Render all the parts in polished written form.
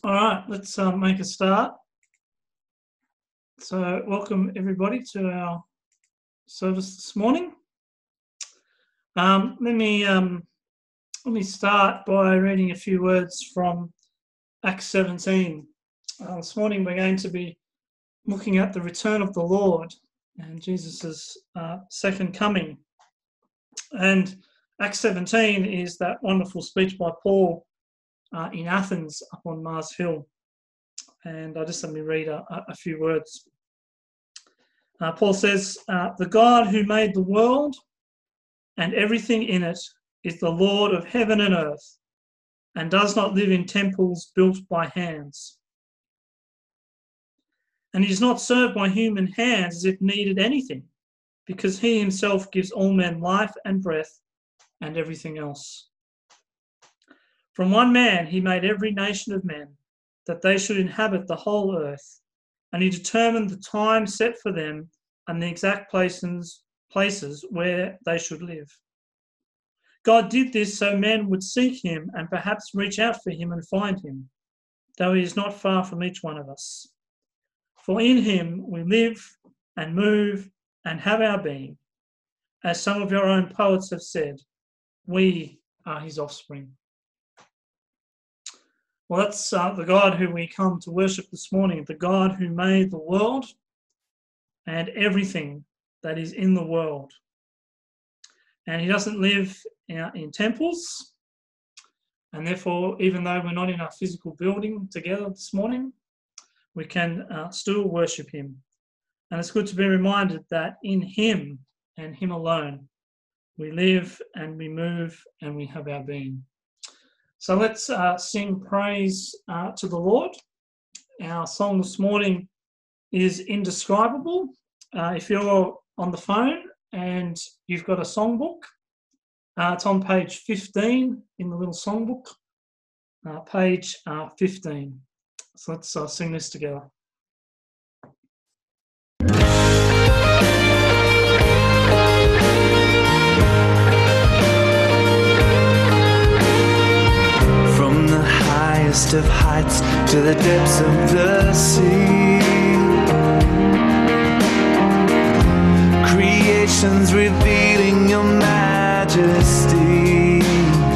All right, let's make a start. So welcome everybody to our service this morning. Let me start by reading a few words from Acts 17. This morning we're going to be looking at the return of the Lord and Jesus' second coming. And Acts 17 is that wonderful speech by Paul in Athens up on Mars Hill. And let me read a few words. Paul says, the God who made the world and everything in it is the Lord of heaven and earth, and does not live in temples built by hands. And he is not served by human hands as if needed anything, because he himself gives all men life and breath and everything else. From one man he made every nation of men, that they should inhabit the whole earth, and he determined the time set for them and the exact places where they should live. God did this so men would seek him and perhaps reach out for him and find him, though he is not far from each one of us. For in him we live and move and have our being. As some of your own poets have said, we are his offspring. Well, that's the God who we come to worship this morning, the God who made the world and everything that is in the world. And he doesn't live in temples, and therefore, even though we're not in a physical building together this morning, we can still worship him. And it's good to be reminded that in him and him alone, we live and we move and we have our being. So let's sing praise to the Lord. Our song this morning is Indescribable. If you're on the phone and you've got a songbook, it's on page 15 in the little songbook, page 15. So let's sing this together. Of heights to the depths of the sea, creation's revealing your majesty.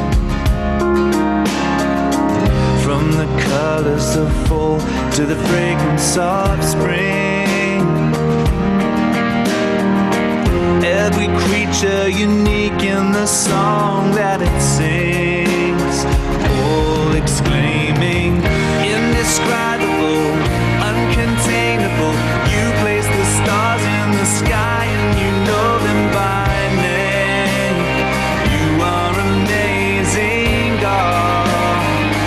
From the colors of fall to the fragrance of spring, every creature unique in the song that it sings, all exclaiming, indescribable, uncontainable. You place the stars in the sky and you know them by name. You are amazing, God.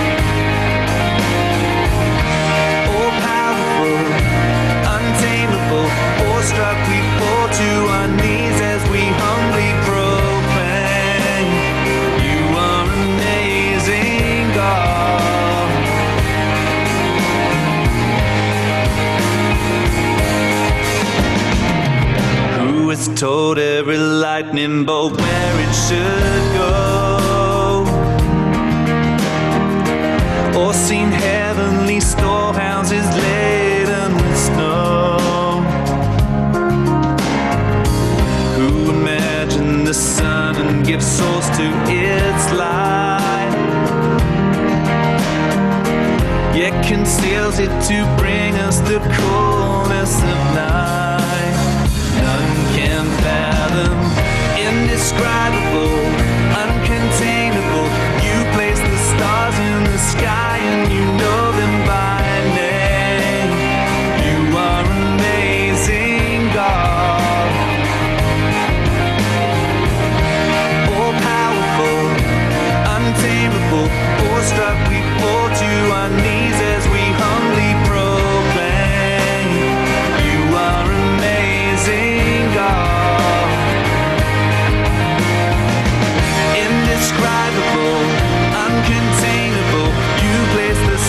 All powerful, untamable, awestruck we fall to our knees as we humbly proclaim. You are amazing, God. Who has told every lightning bolt where it should go, or seen heavenly storehouses laden with snow? Who imagined the sun and gives source to its light, yet conceals it to bring us the coolness of night? None can fathom, indescribable, uncontainable. You place the stars in the sky and you know them by name. You are amazing, God. All powerful, untamable, awestruck we fall to our knees as we humbly proclaim. You are amazing, God. Indescribable, uncontainable. You place the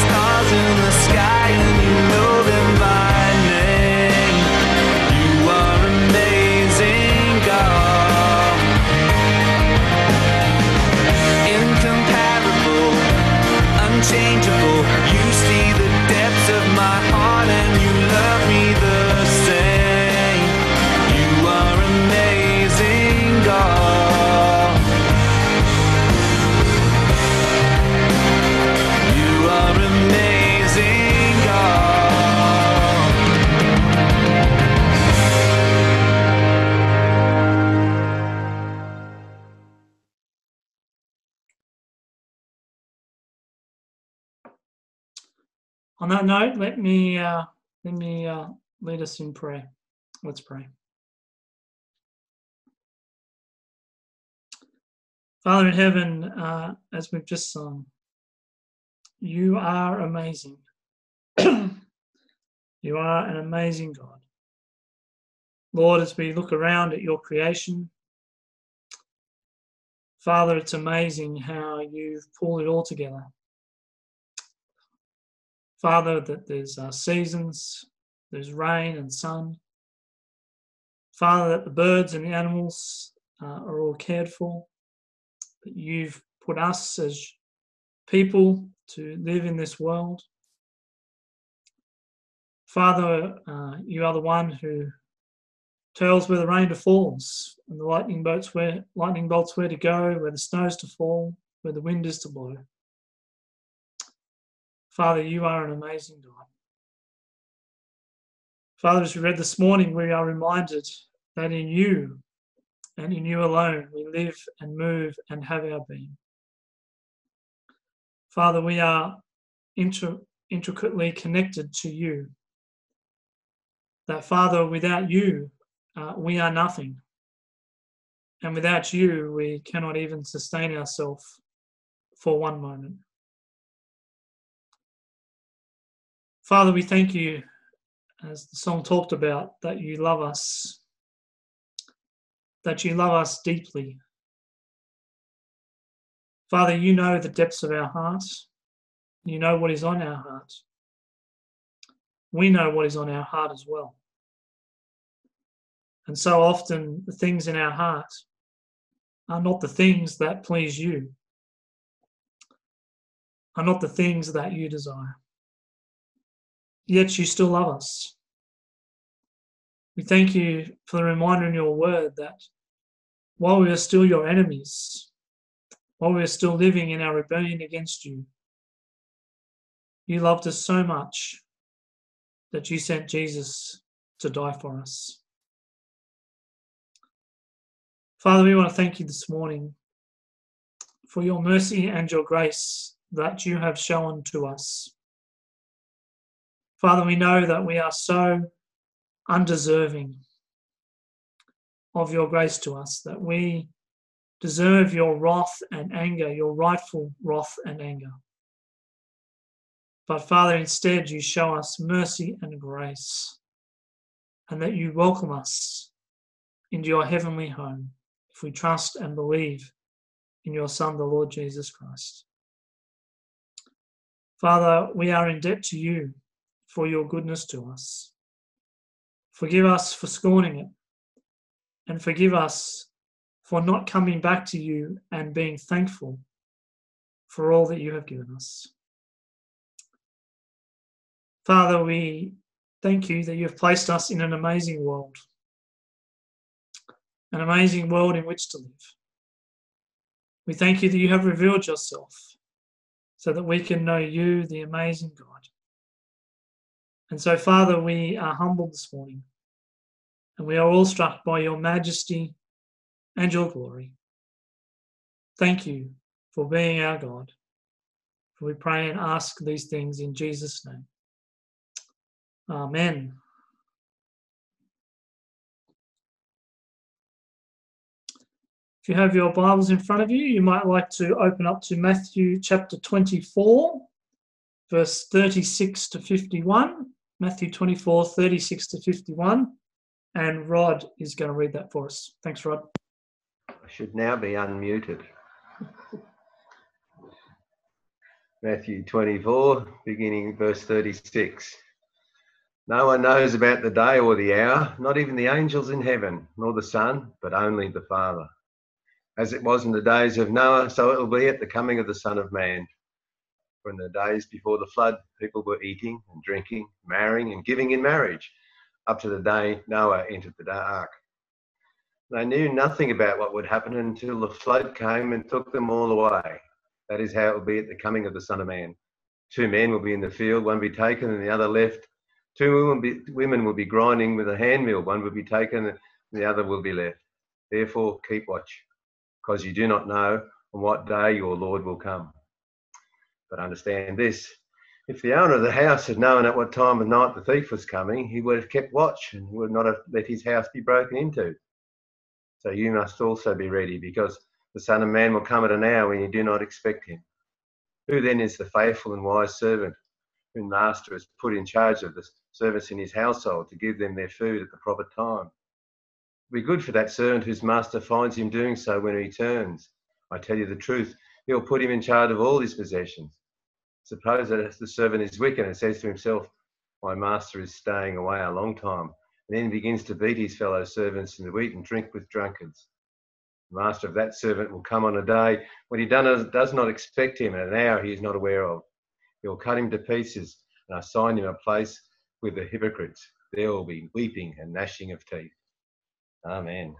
On that note, let me lead us in prayer. Let's pray. Father in heaven, as we've just sung, you are amazing. You are an amazing God. Lord, as we look around at your creation, Father, it's amazing how you've pulled it all together. Father, that there's seasons, there's rain and sun. Father, that the birds and the animals are all cared for. That you've put us as people to live in this world. Father, you are the one who tells where the rain falls and the lightning bolts where to go, where the snow's to fall, where the wind is to blow. Father, you are an amazing God. Father, as we read this morning, we are reminded that in you and in you alone we live and move and have our being. Father, we are intricately connected to you. That, Father, without you, we are nothing. And without you, we cannot even sustain ourselves for one moment. Father, we thank you, as the song talked about, that you love us deeply. Father, you know the depths of our hearts. You know what is on our hearts. We know what is on our heart as well. And so often the things in our heart are not the things that please you, are not the things that you desire. Yet you still love us. We thank you for the reminder in your word that while we are still your enemies, while we are still living in our rebellion against you, you loved us so much that you sent Jesus to die for us. Father, we want to thank you this morning for your mercy and your grace that you have shown to us. Father, we know that we are so undeserving of your grace to us, that we deserve your wrath and anger, your rightful wrath and anger. But Father, instead you show us mercy and grace, and that you welcome us into your heavenly home if we trust and believe in your Son, the Lord Jesus Christ. Father, we are in debt to you for your goodness to us. Forgive us for scorning it, and forgive us for not coming back to you and being thankful for all that you have given us. Father, we thank you that you have placed us in an amazing world in which to live. We thank you that you have revealed yourself so that we can know you, the amazing God. And so, Father, we are humbled this morning, and we are all struck by your majesty and your glory. Thank you for being our God. For we pray and ask these things in Jesus' name. Amen. If you have your Bibles in front of you, you might like to open up to Matthew chapter 24, verse 36 to 51. Matthew 24, 36 to 51. And Rod is going to read that for us. Thanks, Rod. I should now be unmuted. Matthew 24, beginning verse 36. No one knows about the day or the hour, not even the angels in heaven, nor the Son, but only the Father. As it was in the days of Noah, so it will be at the coming of the Son of Man. For in the days before the flood, people were eating and drinking, marrying and giving in marriage, up to the day Noah entered the ark. They knew nothing about what would happen until the flood came and took them all away. That is how it will be at the coming of the Son of Man. 2 men will be in the field, one will be taken and the other left. 2 women will be grinding with a handmill, one will be taken and the other will be left. Therefore keep watch, because you do not know on what day your Lord will come. But understand this, If the owner of the house had known at what time of night the thief was coming, he would have kept watch and would not have let his house be broken into. So you must also be ready, because the Son of Man will come at an hour when you do not expect him. Who then is the faithful and wise servant whom the master has put in charge of the servants in his household to give them their food at the proper time? It'll be good for that servant whose master finds him doing so when he returns. I tell you the truth, he'll put him in charge of all his possessions. Suppose that the servant is wicked and says to himself, my master is staying away a long time, and then begins to beat his fellow servants and to eat and drink with drunkards. The master of that servant will come on a day when he does not expect him, at an hour he is not aware of. He will cut him to pieces and assign him a place with the hypocrites. There will be weeping and gnashing of teeth. Amen.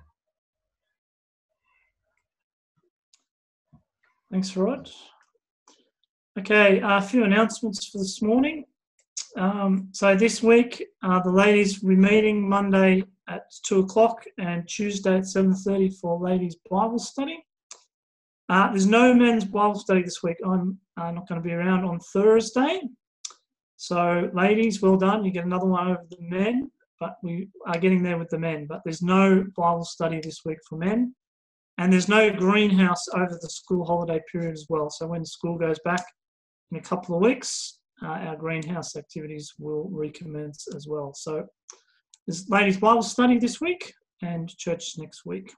Thanks, Rod. Okay, a few announcements for this morning. So this week, the ladies will be meeting Monday at 2 o'clock and Tuesday at 7:30 for ladies' Bible study. There's no men's Bible study this week. I'm not going to be around on Thursday. So ladies, well done. You get another one over the men, but we are getting there with the men. But there's no Bible study this week for men. And there's no greenhouse over the school holiday period as well. So when school goes back in a couple of weeks, our greenhouse activities will recommence as well. So there's ladies' Bible study this week and church next week.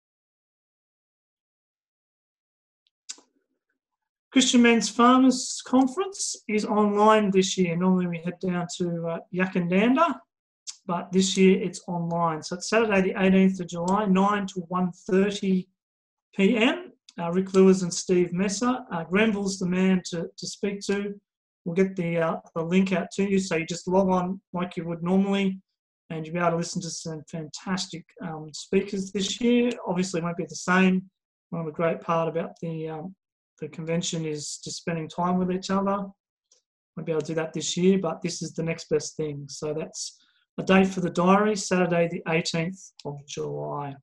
Christian Men's Farmers Conference is online this year. Normally we head down to Yakandanda, but this year it's online. So it's Saturday the 18th of July, 9 to 1:30 p.m. Rick Lewis and Steve Messer. Grenville's the man to speak to. We'll get the link out to you, so you just log on like you would normally, and you'll be able to listen to some fantastic speakers this year. Obviously, it won't be the same. One of the great part about the convention is just spending time with each other. Won't be able to do that this year, but this is the next best thing. So that's a date for the diary, Saturday the 18th of July.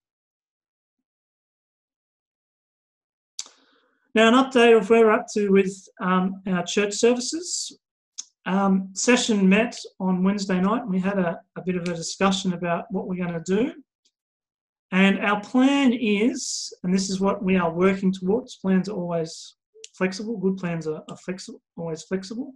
Now, an update of where we're up to with our church services. Session met on Wednesday night. We had a bit of a discussion about what we're going to do. And our plan is, and this is what we are working towards, plans are always flexible. Good plans are flexible, always flexible.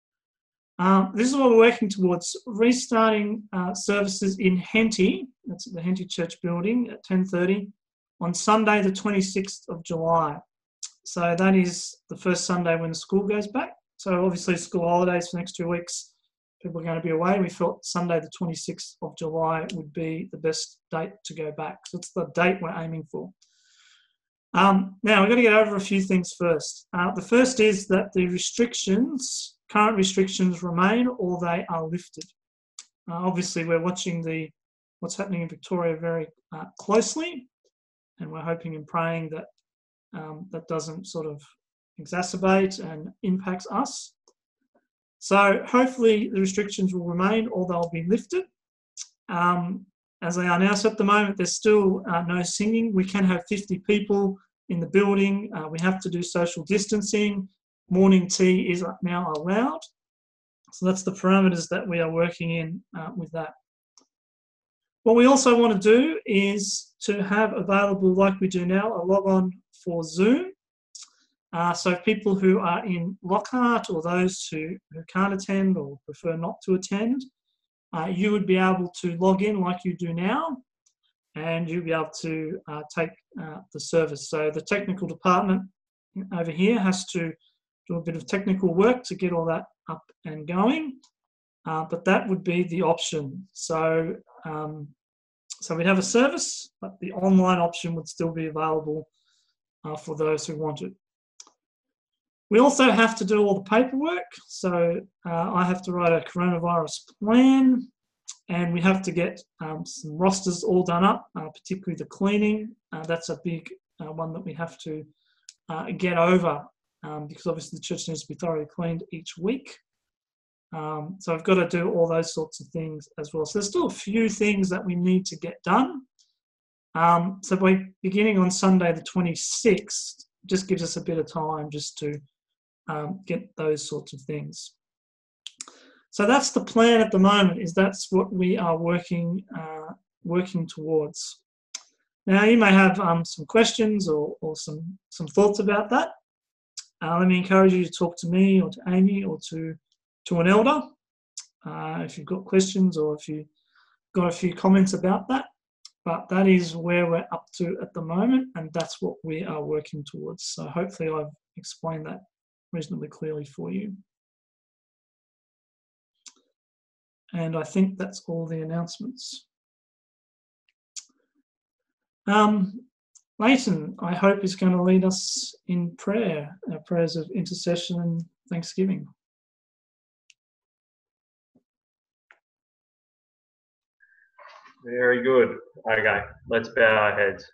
This is what we're working towards, restarting services in Henty, that's at the Henty Church building at 10:30 on Sunday the 26th of July. So that is the first Sunday when the school goes back. So obviously school holidays for the next 2 weeks, people are going to be away. We felt Sunday the 26th of July would be the best date to go back. So it's the date we're aiming for. Now we've got to get over a few things first. The first is that the restrictions, current restrictions remain or they are lifted. Obviously we're watching what's happening in Victoria very closely, and we're hoping and praying that that doesn't sort of exacerbate and impacts us. So hopefully the restrictions will remain or they'll be lifted. As they are now, so at the moment there's still no singing. We can have 50 people in the building. We have to do social distancing. Morning tea is now allowed. So that's the parameters that we are working in with that. What we also want to do is to have available, like we do now, a log on for Zoom. So people who are in Lockhart or those who can't attend or prefer not to attend, you would be able to log in like you do now, and you'll be able to take the service. So the technical department over here has to do a bit of technical work to get all that up and going, but that would be the option. So we'd have a service, but the online option would still be available for those who want it. We also have to do all the paperwork. So I have to write a coronavirus plan, and we have to get some rosters all done up, particularly the cleaning. That's a big one that we have to get over because obviously the church needs to be thoroughly cleaned each week. So I've got to do all those sorts of things as well. So there's still a few things that we need to get done. So by beginning on Sunday the 26th, just gives us a bit of time just to get those sorts of things. So that's the plan at the moment. That's what we are working towards. Now you may have some questions or some thoughts about that. Let me encourage you to talk to me or to Amy or to an elder if you've got questions or if you've got a few comments about that. But that is where we're up to at the moment, and that's what we are working towards. So hopefully I've explained that reasonably clearly for you. And I think that's all the announcements. Leighton, I hope, is going to lead us in prayer, our prayers of intercession and thanksgiving. Very good. Okay, let's bow our heads.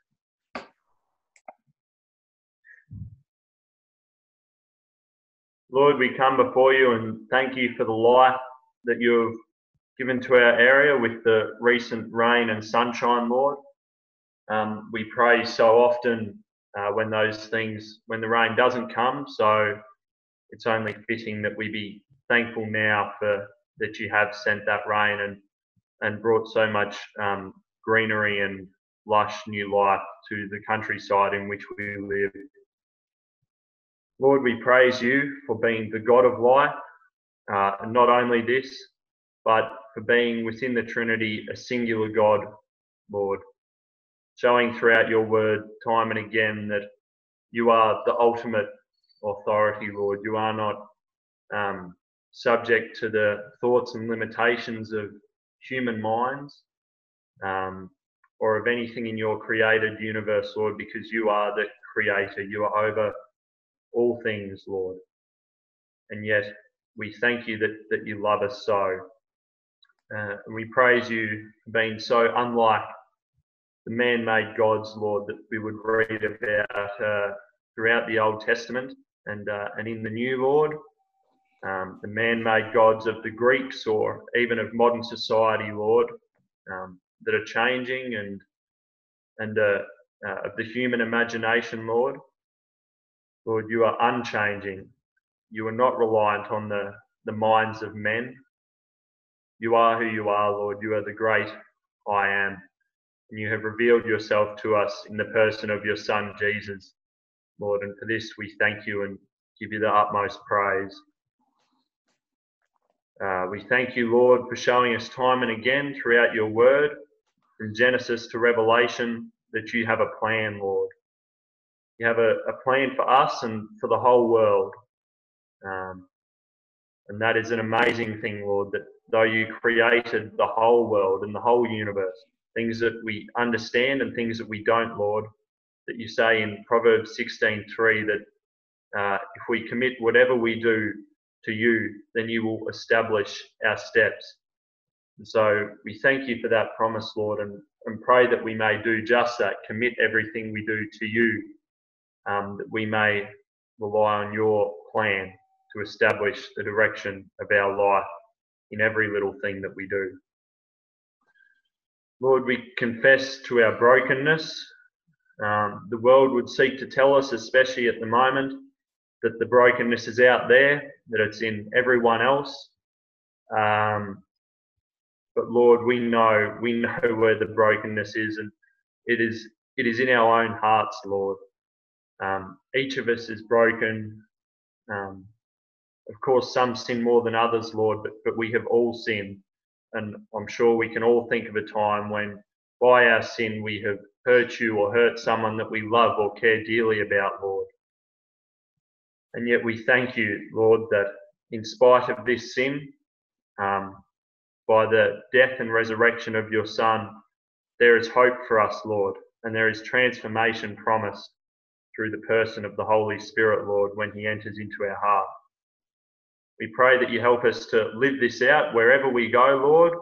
Lord, we come before you and thank you for the life that you have given to our area with the recent rain and sunshine, Lord. We pray so often when the rain doesn't come, so it's only fitting that we be thankful now for that you have sent that rain and brought so much greenery and lush new life to the countryside in which we live. Lord, we praise you for being the God of life, and not only this, but for being within the Trinity a singular God, Lord, showing throughout your word time and again that you are the ultimate authority, Lord. You are not subject to the thoughts and limitations of human minds or of anything in your created universe, Lord, because you are the creator. You are over all things, Lord. And yet we thank you that you love us so. And we praise you for being so unlike the man-made gods, Lord, that we would read about throughout the Old Testament and in the New, Lord. The man-made gods of the Greeks or even of modern society, Lord, that are changing and of the human imagination, Lord. Lord, you are unchanging. You are not reliant on the minds of men. You are who you are, Lord. You are the great I am. And you have revealed yourself to us in the person of your Son, Jesus, Lord. And for this, we thank you and give you the utmost praise. We thank you, Lord, for showing us time and again throughout your word, from Genesis to Revelation, that you have a plan, Lord. You have a plan for us and for the whole world. And that is an amazing thing, Lord, that though you created the whole world and the whole universe, things that we understand and things that we don't, Lord, that you say in Proverbs 16:3 that if we commit whatever we do to you, then you will establish our steps. And so we thank you for that promise, Lord, and pray that we may do just that, commit everything we do to you, that we may rely on your plan to establish the direction of our life in every little thing that we do. Lord, we confess to our brokenness. The world would seek to tell us, especially at the moment, that the brokenness is out there, that it's in everyone else. But Lord, we know where the brokenness is, and it is in our own hearts, Lord. Each of us is broken. Of course, some sin more than others, Lord, but we have all sinned. And I'm sure we can all think of a time when by our sin we have hurt you or hurt someone that we love or care dearly about, Lord. And yet we thank you, Lord, that in spite of this sin, by the death and resurrection of your Son, there is hope for us, Lord, and there is transformation promised through the person of the Holy Spirit, Lord, when he enters into our heart. We pray that you help us to live this out wherever we go, Lord,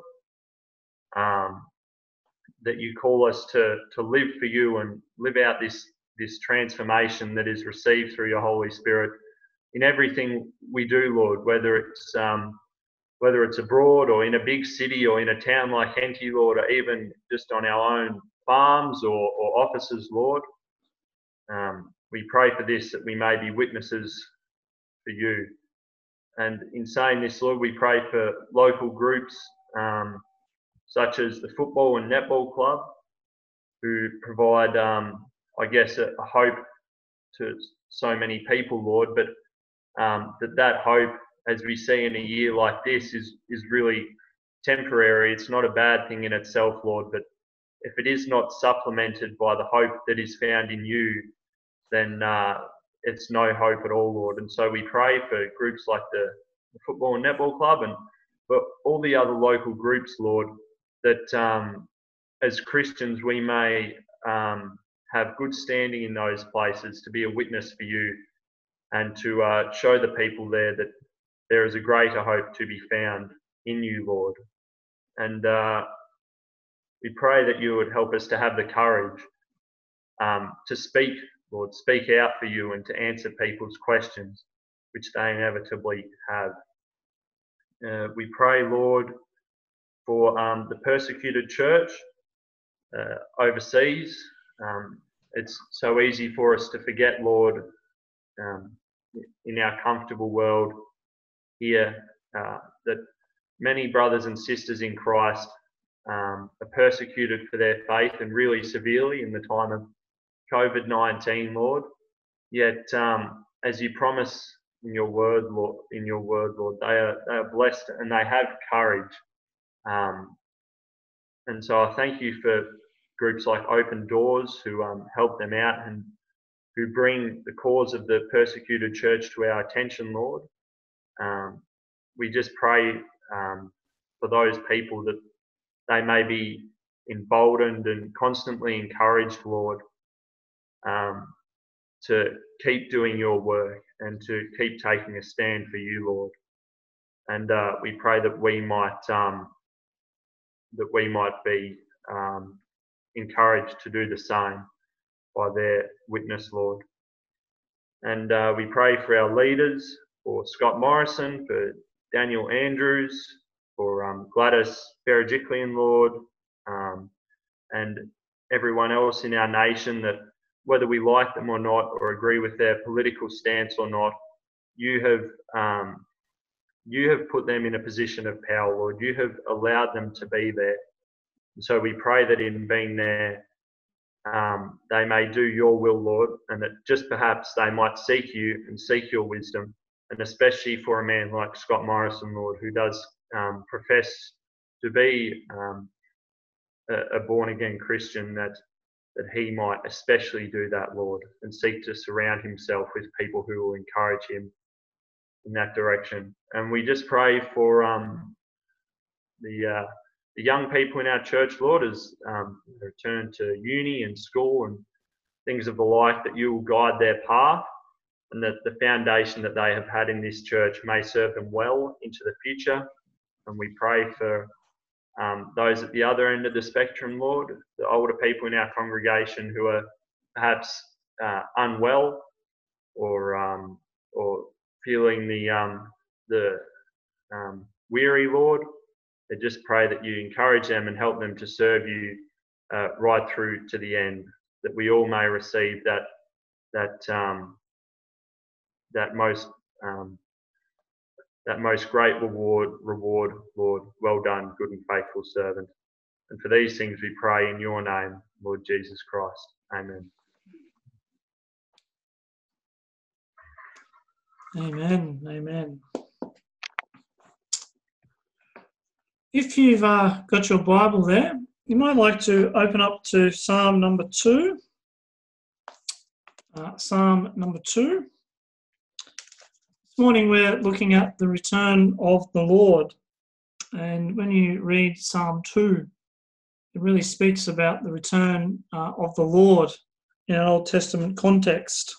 that you call us to live for you and live out this transformation that is received through your Holy Spirit in everything we do, Lord, whether it's abroad or in a big city or in a town like Henty, Lord, or even just on our own farms or offices, Lord. We pray for this, that we may be witnesses for you And in saying this, Lord, we pray for local groups such as the football and netball club, who provide, I guess, a hope to so many people, Lord, but that hope, as we see in a year like this, is really temporary. It's not a bad thing in itself, Lord, but if it is not supplemented by the hope that is found in you, then it's no hope at all, Lord. And so we pray for groups like the football and netball club and for all the other local groups, Lord, that as Christians we may have good standing in those places to be a witness for you and to show the people there that there is a greater hope to be found in you, Lord. And we pray that you would help us to have the courage to speak, Lord, speak out for you and to answer people's questions, which they inevitably have. We pray, Lord, for the persecuted church overseas. It's so easy for us to forget, Lord, in our comfortable world here, that many brothers and sisters in Christ are persecuted for their faith, and really severely in the time of COVID-19, Lord. Yet, as you promise in your word, Lord, they are blessed and they have courage. And so I thank you for groups like Open Doors, who help them out and who bring the cause of the persecuted church to our attention, Lord. We just pray for those people that they may be emboldened and constantly encouraged, Lord, to keep doing your work and to keep taking a stand for you, Lord. And we pray that we might be encouraged to do the same by their witness, Lord. And we pray for our leaders, for Scott Morrison, for Daniel Andrews, for Gladys Berejiklian, Lord, and everyone else in our nation, that whether we like them or not, or agree with their political stance or not, you have put them in a position of power, Lord. You have allowed them to be there. And so we pray that in being there, they may do your will, Lord, and that just perhaps they might seek you and seek your wisdom, and especially for a man like Scott Morrison, Lord, who does profess to be a born-again Christian, that he might especially do that, Lord, and seek to surround himself with people who will encourage him in that direction. And we just pray for the young people in our church, Lord, as they return to uni and school and things of the like, that you will guide their path, and that the foundation that they have had in this church may serve them well into the future. And we pray for those at the other end of the spectrum, Lord, the older people in our congregation who are perhaps unwell or feeling the weary, Lord. I just pray that you encourage them and help them to serve you right through to the end, that we all may receive that most great reward, Lord. Well done, good and faithful servant. And for these things we pray in your name, Lord Jesus Christ. Amen. Amen. Amen. If you've got your Bible there, you might like to open up to Psalm number 2. Psalm number 2. This morning we're looking at the return of the Lord. And when you read Psalm 2, it really speaks about the return of the Lord in an Old Testament context.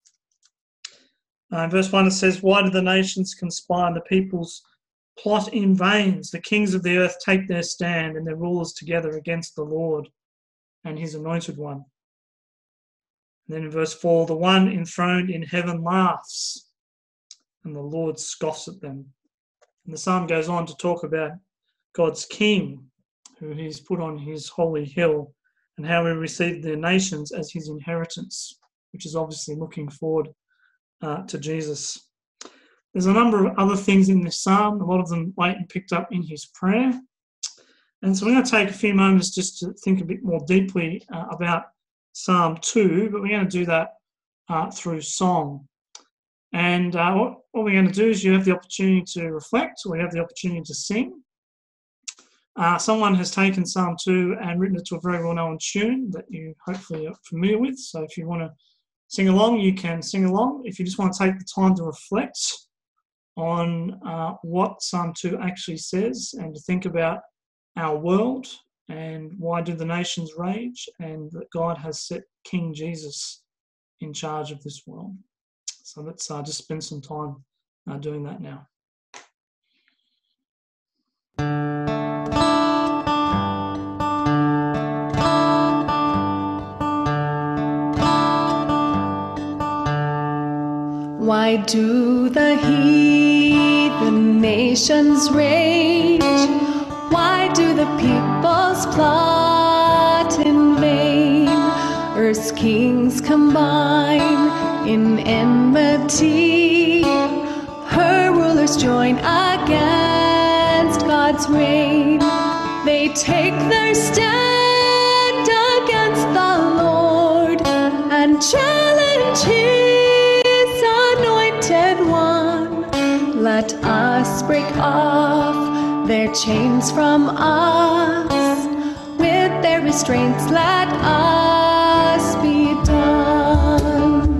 In verse 1 it says, "Why do the nations conspire and the peoples plot in vain? The kings of the earth take their stand and their rulers together against the Lord and his anointed one." And then in verse 4, "The one enthroned in heaven laughs, and the Lord scoffs at them." And the psalm goes on to talk about God's king, who he's put on his holy hill, and how he received the nations as his inheritance, which is obviously looking forward to Jesus. There's a number of other things in this psalm. A lot of them Leighton picked up in his prayer. And so we're going to take a few moments just to think a bit more deeply about Psalm 2, but we're going to do that through song. And what we're going to do is you have the opportunity to reflect, or you have the opportunity to sing. Someone has taken Psalm 2 and written it to a very well-known tune that you hopefully are familiar with. So if you want to sing along, you can sing along. If you just want to take the time to reflect on what Psalm 2 actually says and to think about our world and why do the nations rage, and that God has set King Jesus in charge of this world. So let's just spend some time doing that now. Why do the heathen nations rage? Why do the peoples plot in vain? Earth's kings combine in enmity. Her rulers join against God's reign. They take their stand against the Lord and challenge His anointed one. Let us break off their chains from us. With their restraints, let us be done.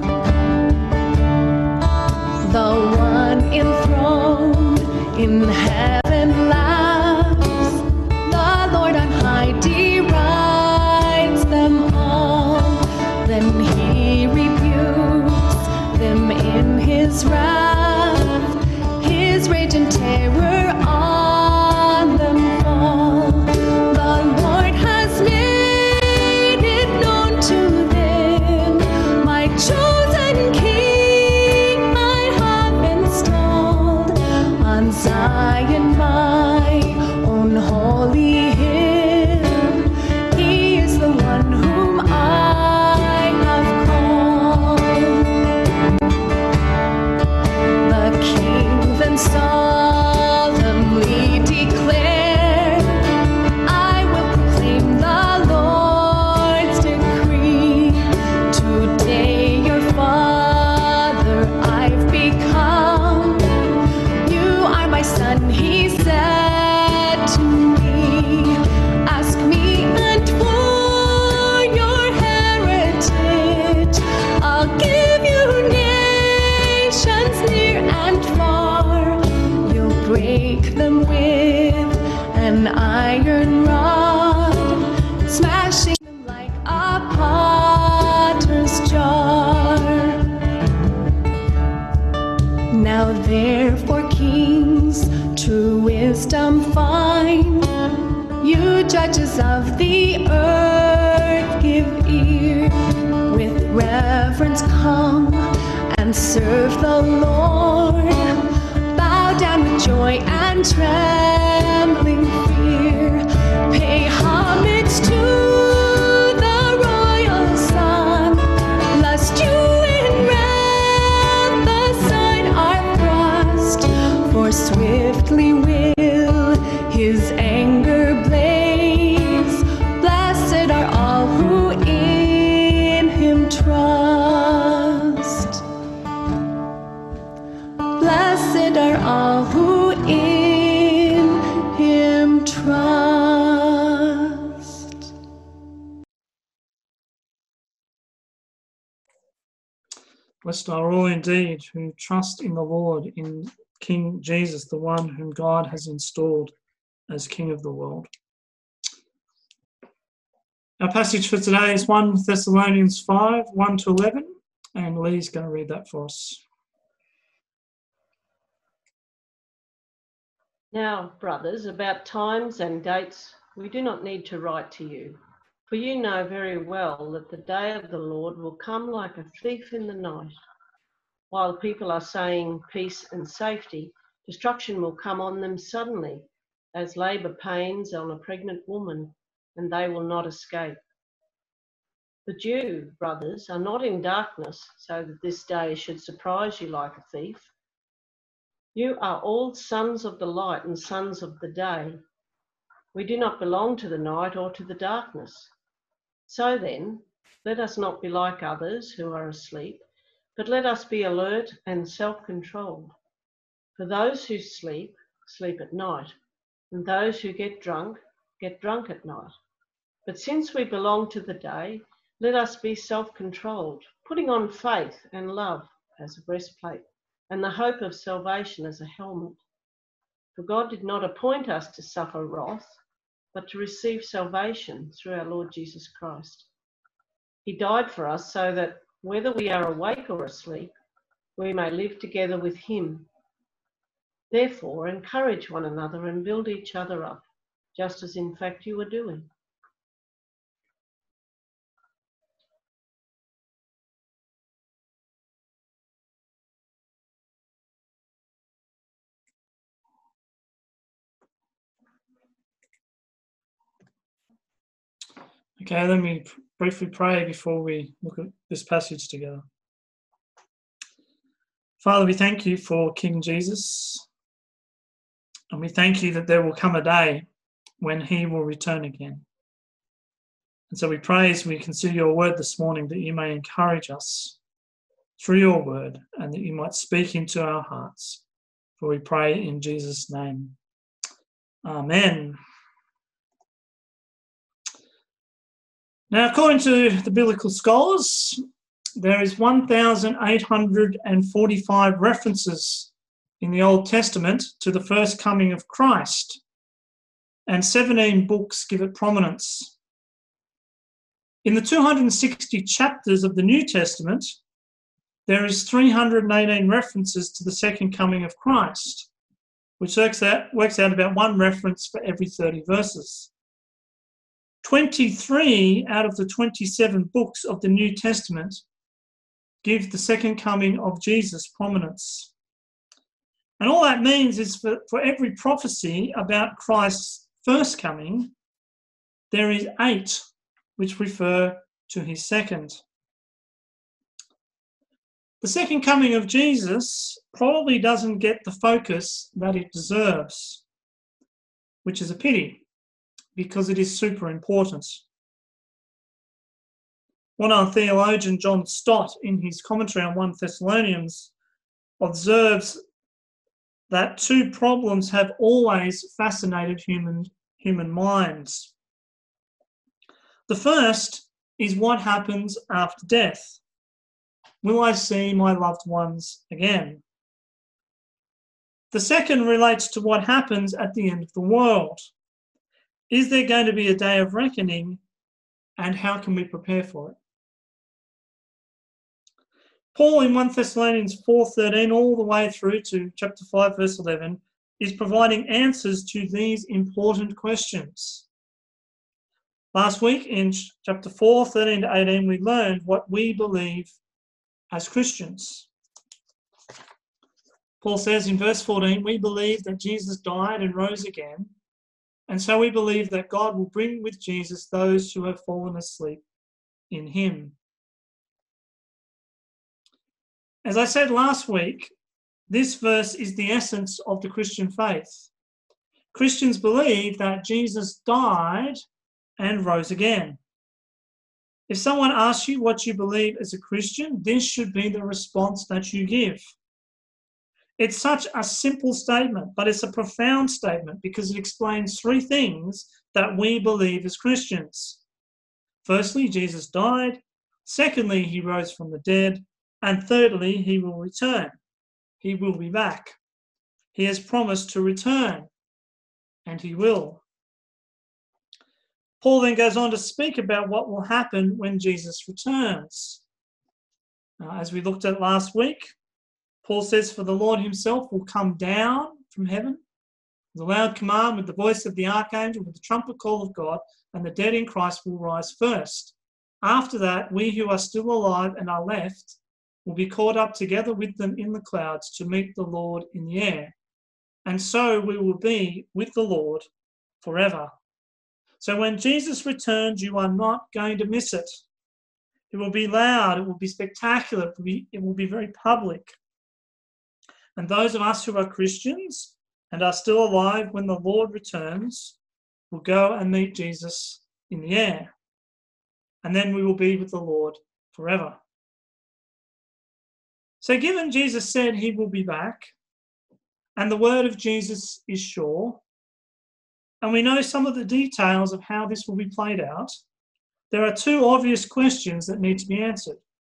The one enthroned in heaven laughs. The Lord on high derides them all. Then He rebukes them in His wrath. His rage and terror on them fall. The Lord has made it known to them. My chosen King I have installed on Zion, my own holy hill. He is the one whom I have called. The King then solemnly declared, I will proclaim the Lord's decree. Today your father I've become. You are my son, He said to me. Ask me and for your heritage, I'll give you nations near and far. You'll break them with an iron rod, smashing them like a potter's jar. Now therefore, kings, true wisdom find. You judges of the earth, give ear. With reverence come and serve the Lord. Bow down with joy and trembling fear. Pay homage to the royal Son, lest you in wrath aside are thrust. For swiftly will His anger blaze. Blessed are all who in Him trust. Blessed are all who in Him trust. Blessed are all indeed who trust in the Lord, in King Jesus, the one whom God has installed as King of the world. Our passage for today is 1 Thessalonians 5, 1 to 11, and Lee's going to read that for us. Now, brothers, about times and dates we do not need to write to you, for you know very well that the day of the Lord will come like a thief in the night. While people are saying peace and safety, destruction will come on them suddenly, as labour pains on a pregnant woman, and they will not escape. But you, brothers, are not in darkness, so that this day should surprise you like a thief. You are all sons of the light and sons of the day. We do not belong to the night or to the darkness. So then, let us not be like others who are asleep, but let us be alert and self-controlled. For those who sleep, sleep at night, and those who get drunk at night. But since we belong to the day, let us be self-controlled, putting on faith and love as a breastplate, and the hope of salvation as a helmet. For God did not appoint us to suffer wrath, but to receive salvation through our Lord Jesus Christ. He died for us so that whether we are awake or asleep, we may live together with him. Therefore, encourage one another and build each other up, just as in fact you are doing. Okay, let me briefly pray before we look at this passage together. Father, we thank you for King Jesus, and we thank you that there will come a day when he will return again. And so we pray as we consider your word this morning that you may encourage us through your word and that you might speak into our hearts. For we pray in Jesus' name. Amen. Now, according to the biblical scholars, there is 1,845 references in the Old Testament to the first coming of Christ, and 17 books give it prominence. In the 260 chapters of the New Testament, there is 318 references to the second coming of Christ, which works out about one reference for every 30 verses. 23 out of the 27 books of the New Testament give the second coming of Jesus prominence. And all that means is for every prophecy about Christ's first coming, there is 8 which refer to his second. The second coming of Jesus probably doesn't get the focus that it deserves, which is a pity, because it is super important. One theologian, John Stott, in his commentary on 1 Thessalonians, observes that 2 problems have always fascinated human minds. The first is what happens after death. Will I see my loved ones again? The second relates to what happens at the end of the world. Is there going to be a day of reckoning, and how can we prepare for it? Paul in 1 Thessalonians 4:13 all the way through to chapter 5 verse 11 is providing answers to these important questions. Last week in chapter 4:13 to 18 we learned what we believe as Christians. Paul says in verse 14, we believe that Jesus died and rose again, and so we believe that God will bring with Jesus those who have fallen asleep in him. As I said last week, this verse is the essence of the Christian faith. Christians believe that Jesus died and rose again. If someone asks you what you believe as a Christian, this should be the response that you give. It's such a simple statement, but it's a profound statement because it explains 3 things that we believe as Christians. Firstly, Jesus died. Secondly, he rose from the dead. And thirdly, he will return. He will be back. He has promised to return, and he will. Paul then goes on to speak about what will happen when Jesus returns. As we looked at last week, Paul says, for the Lord himself will come down from heaven with a loud command, with the voice of the archangel, with the trumpet call of God, and the dead in Christ will rise first. After that, we who are still alive and are left will be caught up together with them in the clouds to meet the Lord in the air. And so we will be with the Lord forever. So when Jesus returns, you are not going to miss it. It will be loud, it will be spectacular, it will be very public. And those of us who are Christians and are still alive when the Lord returns will go and meet Jesus in the air. And then we will be with the Lord forever. So given Jesus said he will be back, and the word of Jesus is sure, and we know some of the details of how this will be played out, there are two obvious questions that need to be answered.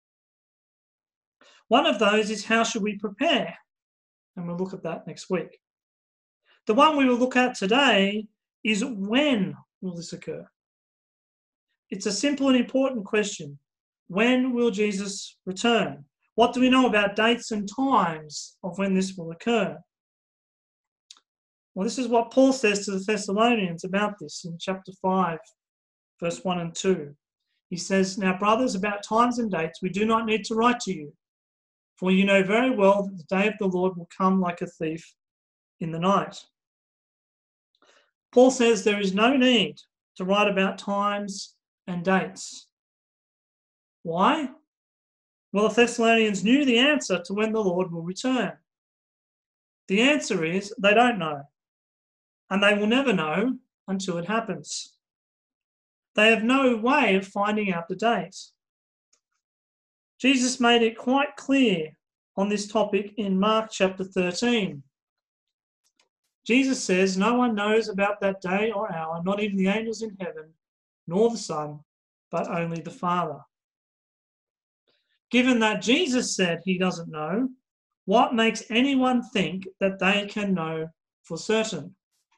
One of those is, how should we prepare? And we'll look at that next week. The one we will look at today is, when will this occur? It's a simple and important question. When will Jesus return? What do we know about dates and times of when this will occur? Well, this is what Paul says to the Thessalonians about this in chapter 5, verse 1 and 2. He says, "Now, brothers, about times and dates we do not need to write to you, for you know very well that the day of the Lord will come like a thief in the night." Paul says there is no need to write about times and dates. Why? Well, the Thessalonians knew the answer to when the Lord will return. The answer is they don't know, and they will never know until it happens. They have no way of finding out the date. Jesus made it quite clear on this topic in Mark chapter 13. Jesus says, "No one knows about that day or hour, not even the angels in heaven, nor the Son, but only the Father." Given that Jesus said he doesn't know, what makes anyone think that they can know for certain?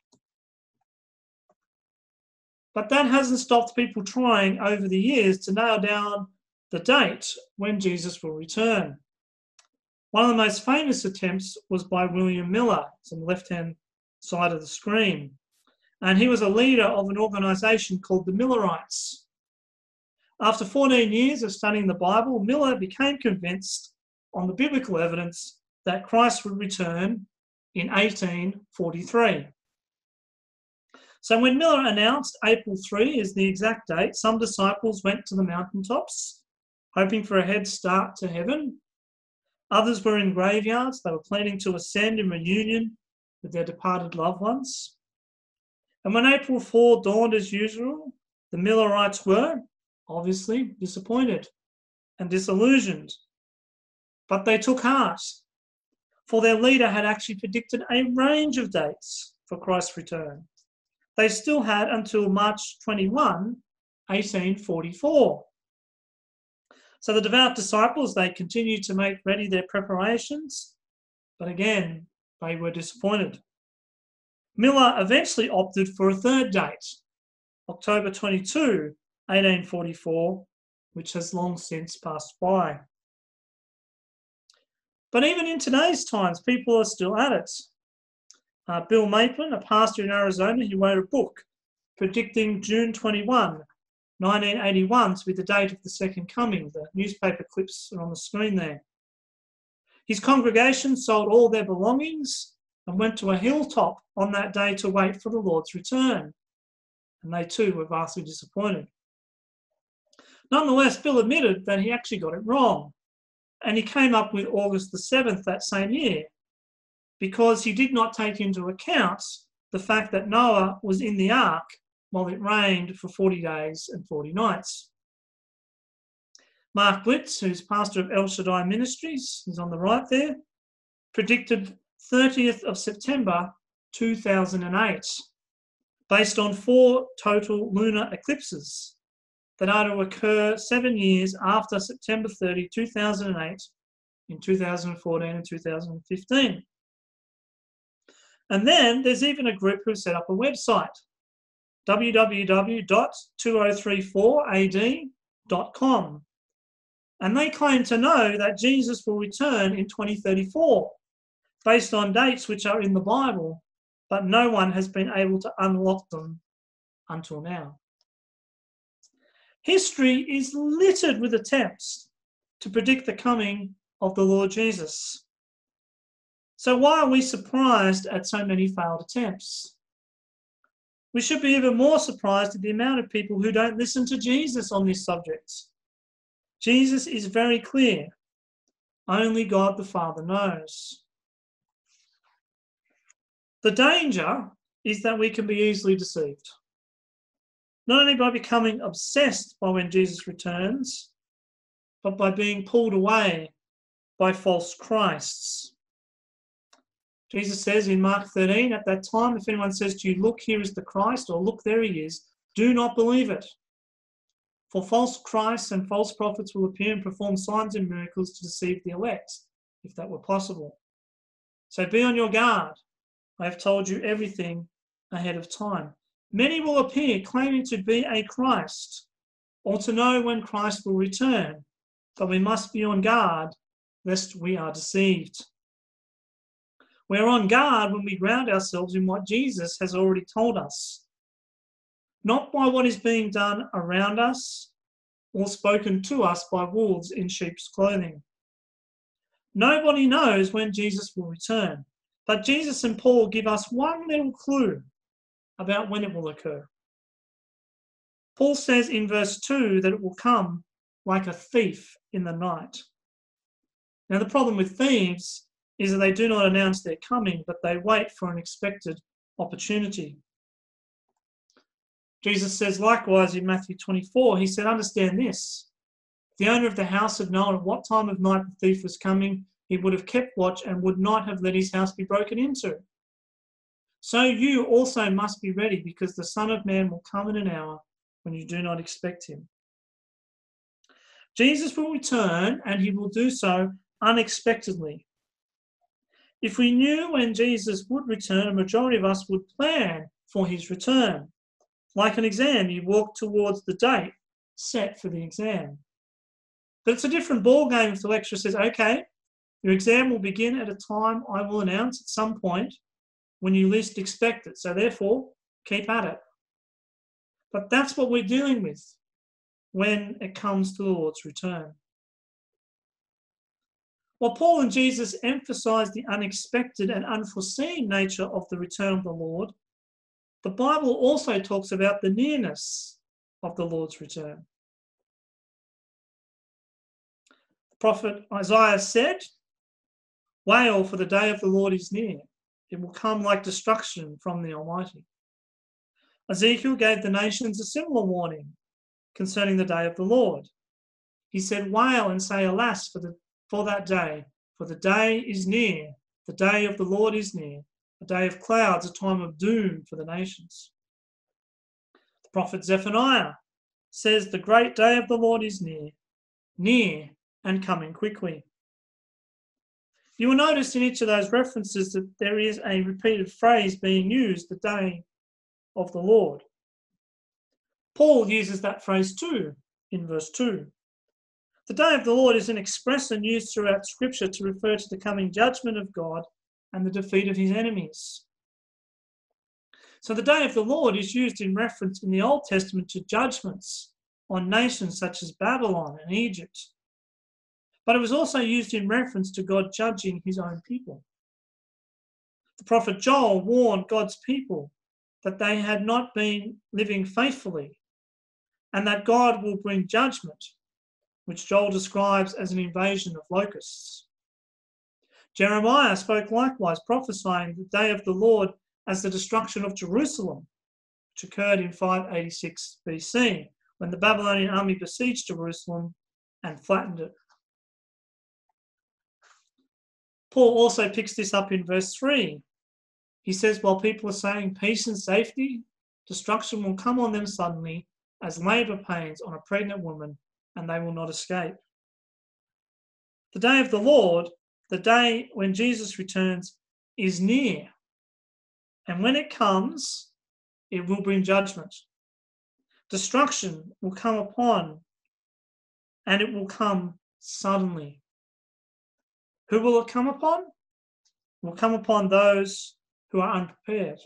But that hasn't stopped people trying over the years to nail down the date when Jesus will return. One of the most famous attempts was by William Miller. It's on the left-hand side of the screen. And he was a leader of an organisation called the Millerites. After 14 years of studying the Bible, Miller became convinced on the biblical evidence that Christ would return in 1843. So when Miller announced April 3 as the exact date, some disciples went to the mountaintops, hoping for a head start to heaven. Others were in graveyards. They were planning to ascend in reunion with their departed loved ones. And when April 4 dawned as usual, the Millerites were obviously disappointed and disillusioned. But they took heart, for their leader had actually predicted a range of dates for Christ's return. They still had until March 21, 1844. So the devout disciples, they continued to make ready their preparations, but again, they were disappointed. Miller eventually opted for a third date, October 22, 1844, which has long since passed by. But even in today's times, people are still at it. Bill Maitland, a pastor in Arizona, he wrote a book predicting June 21, 1981 to be the date of the second coming. The newspaper clips are on the screen there. His congregation sold all their belongings and went to a hilltop on that day to wait for the Lord's return. And they too were vastly disappointed. Nonetheless, Bill admitted that he actually got it wrong. And he came up with August the 7th that same year, because he did not take into account the fact that Noah was in the ark while it rained for 40 days and 40 nights. Mark Blitz, who's pastor of El Shaddai Ministries, he's on the right there, predicted 30th of September 2008, based on 4 total lunar eclipses that are to occur 7 years after September 30, 2008, in 2014 and 2015. And then there's even a group who set up a website, www.2034ad.com. And they claim to know that Jesus will return in 2034, based on dates which are in the Bible, but no one has been able to unlock them until now. History is littered with attempts to predict the coming of the Lord Jesus. So why are we surprised at so many failed attempts? We should be even more surprised at the amount of people who don't listen to Jesus on this subject. Jesus is very clear. Only God the Father knows. The danger is that we can be easily deceived, not only by becoming obsessed by when Jesus returns, but by being pulled away by false Christs. Jesus says in Mark 13, at that time, if anyone says to you, look, here is the Christ, or look, there he is, do not believe it. For false Christs and false prophets will appear and perform signs and miracles to deceive the elect, if that were possible. So be on your guard. I have told you everything ahead of time. Many will appear claiming to be a Christ, or to know when Christ will return, but we must be on guard lest we are deceived. We're on guard when we ground ourselves in what Jesus has already told us, not by what is being done around us or spoken to us by wolves in sheep's clothing. Nobody knows when Jesus will return, but Jesus and Paul give us one little clue about when it will occur. Paul says in verse 2 that it will come like a thief in the night. Now, the problem with thieves is that they do not announce their coming, but they wait for an expected opportunity. Jesus says likewise in Matthew 24, he said, understand this. If the owner of the house had known at what time of night the thief was coming, he would have kept watch and would not have let his house be broken into. So you also must be ready, because the Son of Man will come in an hour when you do not expect him. Jesus will return, and he will do so unexpectedly. If we knew when Jesus would return, a majority of us would plan for his return. Like an exam, you walk towards the date set for the exam. But it's a different ballgame if the lecturer says, okay, your exam will begin at a time I will announce at some point when you least expect it. So therefore, keep at it. But that's what we're dealing with when it comes to the Lord's return. While Paul and Jesus emphasize the unexpected and unforeseen nature of the return of the Lord, the Bible also talks about the nearness of the Lord's return. The prophet Isaiah said, wail, for the day of the Lord is near. It will come like destruction from the Almighty. Ezekiel gave the nations a similar warning concerning the day of the Lord. He said, wail and say, alas, for that day, for the day is near, the day of the Lord is near, a day of clouds, a time of doom for the nations. The prophet Zephaniah says, the great day of the Lord is near and coming quickly. You will notice in each of those references that there is a repeated phrase being used, the day of the Lord. Paul uses that phrase too in verse 2. The day of the Lord is an expression used throughout Scripture to refer to the coming judgment of God and the defeat of his enemies. So the day of the Lord is used in reference in the Old Testament to judgments on nations such as Babylon and Egypt. But it was also used in reference to God judging his own people. The prophet Joel warned God's people that they had not been living faithfully and that God will bring judgment, which Joel describes as an invasion of locusts. Jeremiah spoke likewise, prophesying the day of the Lord as the destruction of Jerusalem, which occurred in 586 BC, when the Babylonian army besieged Jerusalem and flattened it. Paul also picks this up in verse 3. He says, while people are saying peace and safety, destruction will come on them suddenly as labour pains on a pregnant woman, and they will not escape. The day of the Lord, the day when Jesus returns, is near. And when it comes, it will bring judgment. Destruction will come upon, and it will come suddenly. Who will it come upon? It will come upon those who are unprepared.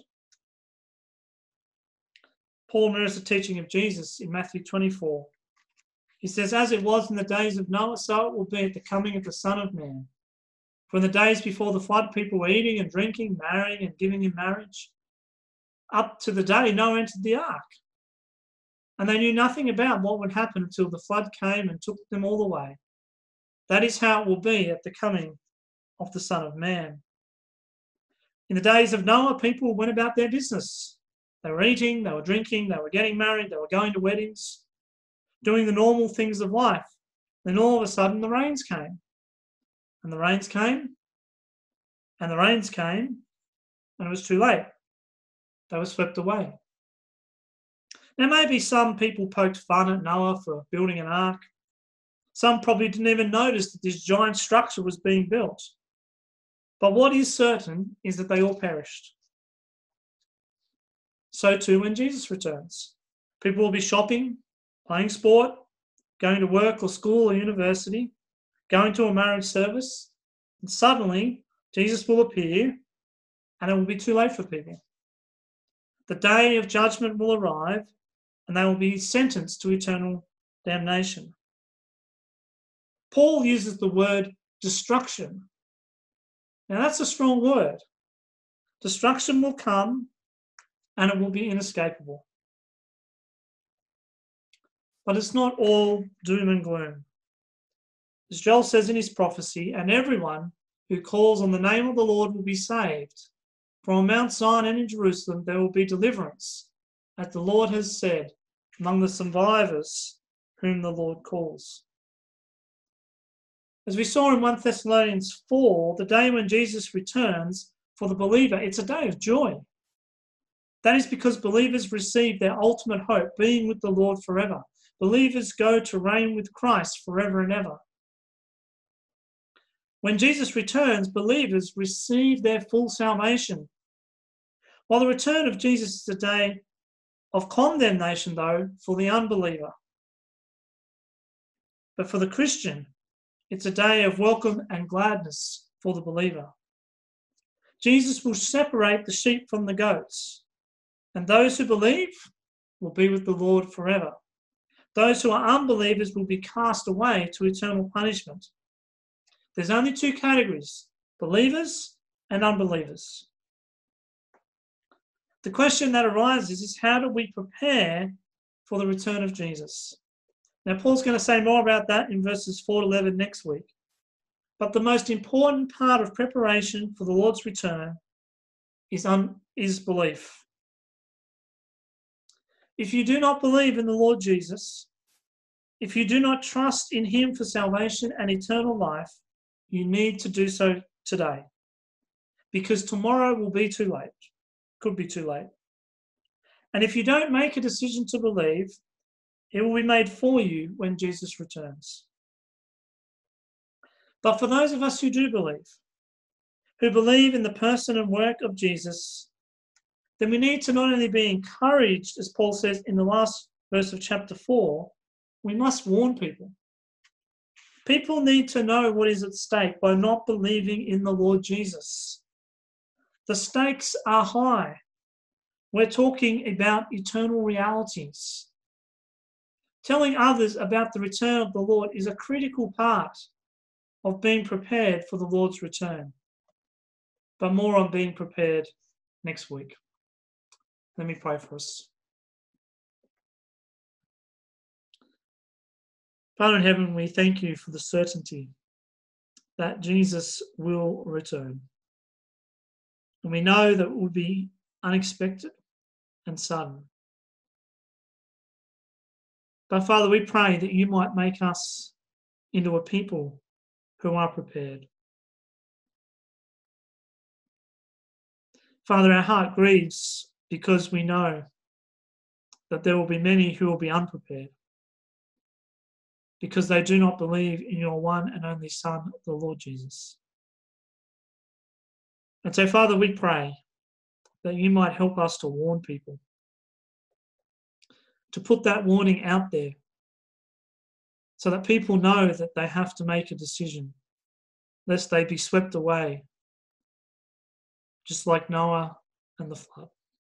Paul mirrors the teaching of Jesus in Matthew 24. He says, as it was in the days of Noah, so it will be at the coming of the Son of Man. For in the days before the flood, people were eating and drinking, marrying and giving in marriage, up to the day Noah entered the ark. And they knew nothing about what would happen until the flood came and took them all away. That is how it will be at the coming of the Son of Man. In the days of Noah, people went about their business. They were eating, they were drinking, they were getting married, they were going to weddings, doing the normal things of life. Then all of a sudden the rains came. And the rains came, and the rains came, and it was too late. They were swept away. Now, maybe some people poked fun at Noah for building an ark. Some probably didn't even notice that this giant structure was being built. But what is certain is that they all perished. So too when Jesus returns. People will be shopping, playing sport, going to work or school or university, going to a marriage service, and suddenly Jesus will appear and it will be too late for people. The day of judgment will arrive and they will be sentenced to eternal damnation. Paul uses the word destruction. Now that's a strong word. Destruction will come and it will be inescapable. But it's not all doom and gloom. As Joel says in his prophecy, and everyone who calls on the name of the Lord will be saved. From Mount Zion and in Jerusalem there will be deliverance, as the Lord has said, among the survivors whom the Lord calls. As we saw in 1 Thessalonians 4, the day when Jesus returns for the believer, it's a day of joy. That is because believers receive their ultimate hope, being with the Lord forever. Believers go to reign with Christ forever and ever. When Jesus returns, believers receive their full salvation. While the return of Jesus is a day of condemnation, though, for the unbeliever. But for the Christian, it's a day of welcome and gladness for the believer. Jesus will separate the sheep from the goats, and those who believe will be with the Lord forever. Those who are unbelievers will be cast away to eternal punishment. There's only two categories, believers and unbelievers. The question that arises is how do we prepare for the return of Jesus? Now, Paul's going to say more about that in verses 4 to 11 next week. But the most important part of preparation for the Lord's return is belief. If you do not believe in the Lord Jesus, if you do not trust in him for salvation and eternal life, you need to do so today. Because tomorrow will be too late. Could be too late. And if you don't make a decision to believe, it will be made for you when Jesus returns. But for those of us who do believe, who believe in the person and work of Jesus, then we need to not only be encouraged, as Paul says in the last verse of chapter 4, we must warn people. People need to know what is at stake by not believing in the Lord Jesus. The stakes are high. We're talking about eternal realities. Telling others about the return of the Lord is a critical part of being prepared for the Lord's return. But more on being prepared next week. Let me pray for us. Father in heaven, we thank you for the certainty that Jesus will return. And we know that it will be unexpected and sudden. But Father, we pray that you might make us into a people who are prepared. Father, our heart grieves because we know that there will be many who will be unprepared because they do not believe in your one and only Son, the Lord Jesus. And so, Father, we pray that you might help us to warn people, to put that warning out there so that people know that they have to make a decision, lest they be swept away, just like Noah and the flood.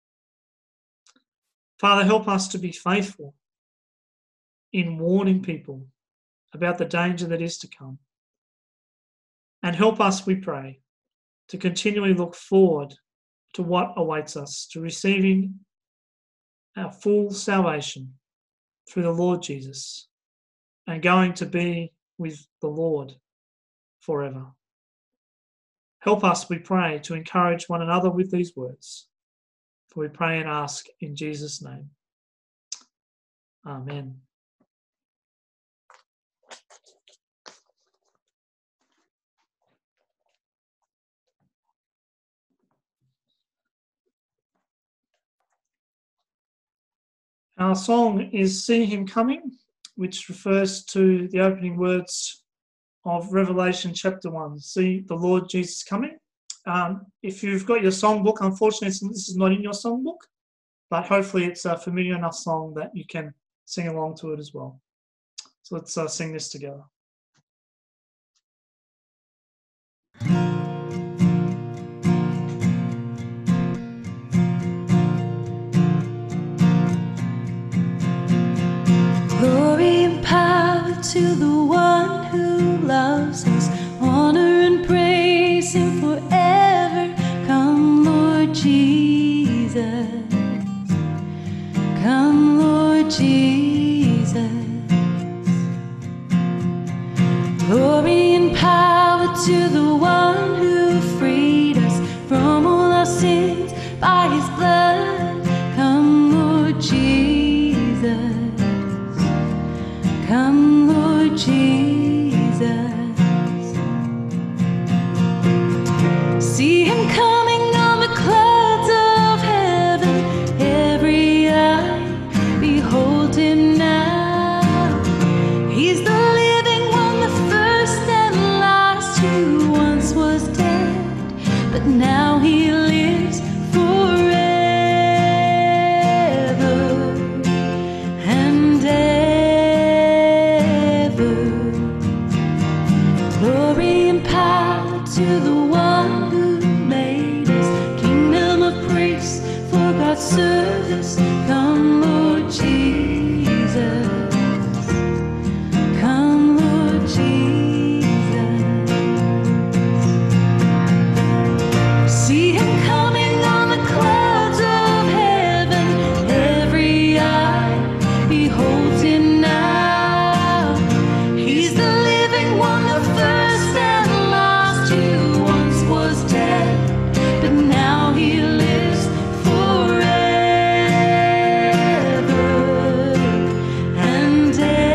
Father, help us to be faithful in warning people about the danger that is to come. And help us, we pray, to continually look forward to what awaits us, to receiving our full salvation through the Lord Jesus and going to be with the Lord forever. Help us, we pray, to encourage one another with these words. For we pray and ask in Jesus' name. Amen. Our song is See Him Coming, which refers to the opening words of Revelation chapter 1. See the Lord Jesus coming. If you've got your songbook, unfortunately this is not in your songbook, but hopefully it's a familiar enough song that you can sing along to it as well. So let's sing this together. Glory and power to the one who loves us. Honor and praise Him forever. Come, Lord Jesus. Come, Lord Jesus. Glory and power to the one who freed us from all our sins by His blood. Come, Lord Jesus. Come, Lord Jesus. See Him coming on the clouds of heaven. Every eye behold Him now. He's the living one, the first and last, who once was dead, but now He lives forever and ever. Glory and power to the one who made us kingdom of priests for God's service. Come, Lord Jesus. Come, Lord Jesus. See Him coming on the clouds of heaven. Every eye beholds Him now. He's the living one, the first and last, who once was dead, but now He lives forever and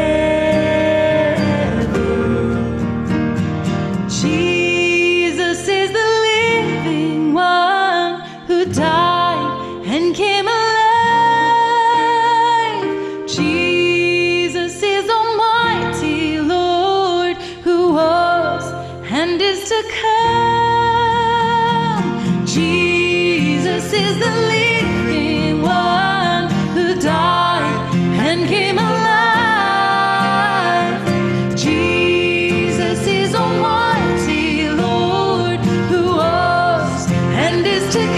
ever. Jesus is the living one who died and came alive. Jesus is Almighty Lord, who was and is to come. Jesus is the living one who died and came alive. Jesus is Almighty Lord, who was and is to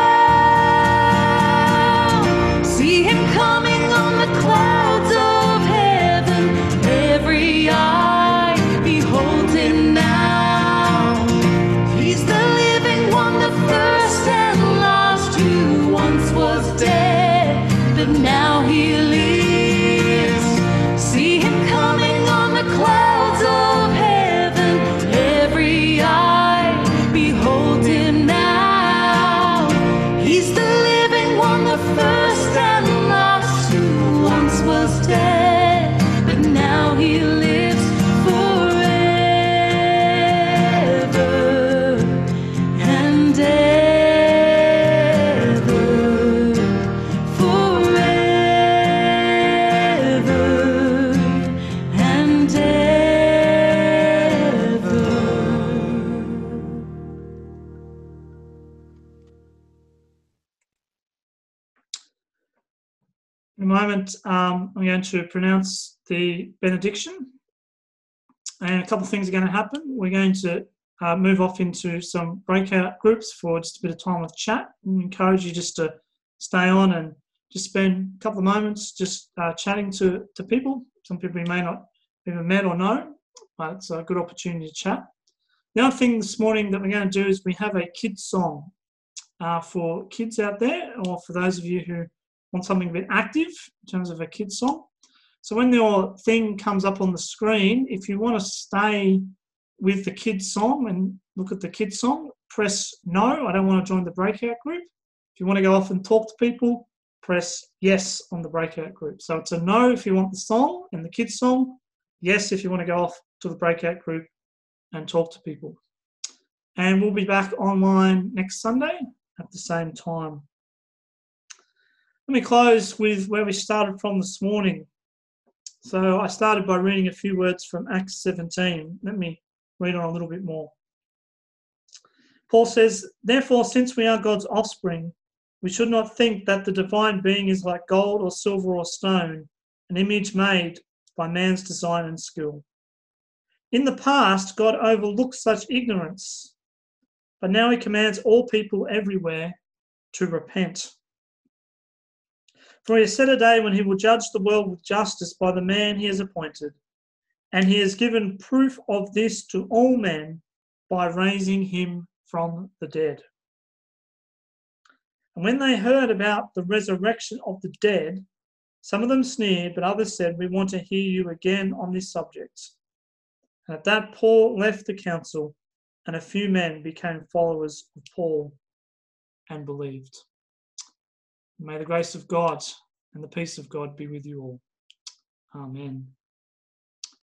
come. See Him coming on the clouds of heaven. Every eye beholds Him now. He's the living one, the first and last, who once was dead, but now He lives. See Him coming on the clouds of heaven. Every eye beholds Him now. He's the living one, the first and last, who once was dead, but now He lives forever and ever. Forever and ever. In a moment, I'm going to pronounce the benediction, and a couple of things are going to happen. We're going to move off into some breakout groups for just a bit of time of chat. We encourage you just to stay on and just spend a couple of moments just chatting to people. Some people you may not have even met or know, but it's a good opportunity to chat. The other thing this morning that we're going to do is we have a kids song for kids out there, or for those of you who want something a bit active in terms of a kids song. So when your thing comes up on the screen, if you want to stay with the kids song and look at the kids song, press no, I don't want to join the breakout group. If you want to go off and talk to people, press yes on the breakout group. So it's a no if you want the song and the kids' song, yes if you want to go off to the breakout group and talk to people. And we'll be back online next Sunday at the same time. Let me close with where we started from this morning. So I started by reading a few words from Acts 17. Let me read on a little bit more. Paul says, "Therefore, since we are God's offspring, we should not think that the divine being is like gold or silver or stone, an image made by man's design and skill. In the past, God overlooked such ignorance, but now he commands all people everywhere to repent. For he has set a day when he will judge the world with justice by the man he has appointed, and he has given proof of this to all men by raising him from the dead." And when they heard about the resurrection of the dead, some of them sneered, but others said, "We want to hear you again on this subject." And at that, Paul left the council, and a few men became followers of Paul and believed. May the grace of God and the peace of God be with you all. Amen.